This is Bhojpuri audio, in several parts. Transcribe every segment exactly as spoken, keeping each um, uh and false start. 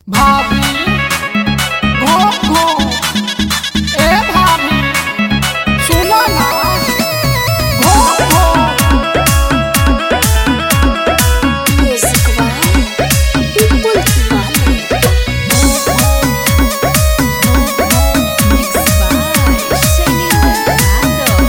भाभी घो घो ए भाभी सुनो ना घो घो Music by People Diwali. Mixed by Shalini Yadav.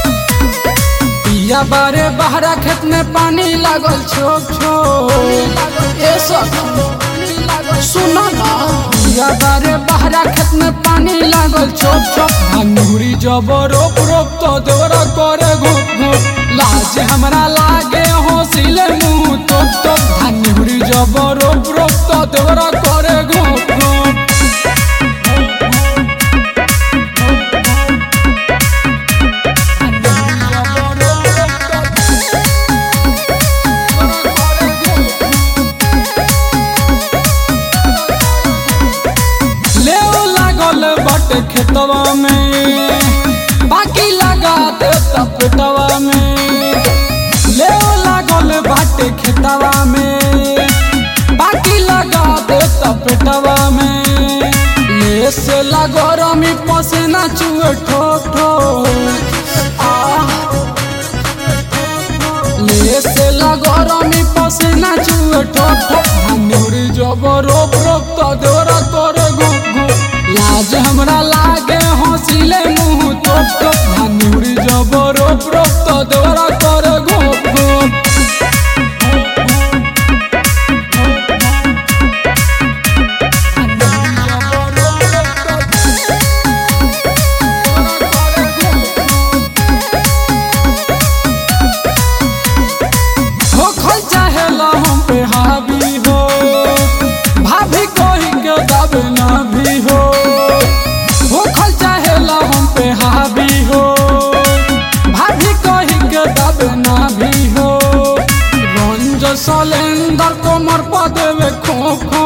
पिया बारे बहरा खेत में पानी लागल छोक छोक ए सब सुनो ना पिया बारे बहरा खेत में पानी लागल छोक छोक अंगूरी जब रोप रोप तो देवरा करे घोप घोप लाज हमरा लागे हौसिले मुंह तोप तोप अंगूरी जब रोप रोप तो देवरा करे घोप घोप बटे खेतवा में बाकी लगा दे तपटवा में ले लागल बाटे खेतवा में बाकी लगा दे तपटवा में ले से लगो रमी पसीना चुए ठोक ठोक ले से लगो रमी पसीना चुए ठोक ठोक धनुरी जब रोप रोप तो देवरा करे घुप घुप लाज हमरा लागे हौसिले मुंह तोप तोप धनुरी जब रोप रोप तो देवरा करे घोप घोप हम पे हावी हो भाभी कोई के दबे ना भी हो भूखल चाहेला हम पे हावी हो भाभी कोई के दबे ना भी हो रंज सलेंदर कोमर पा देवे खो खो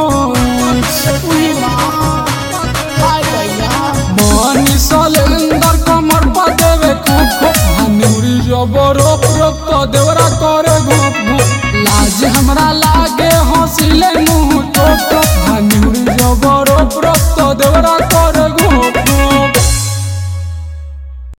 मनी सलेंदर कोमर पा देवे खो खो धनुरी जब रोप रोप तो देवरा करे घोप घोप लाज हमरा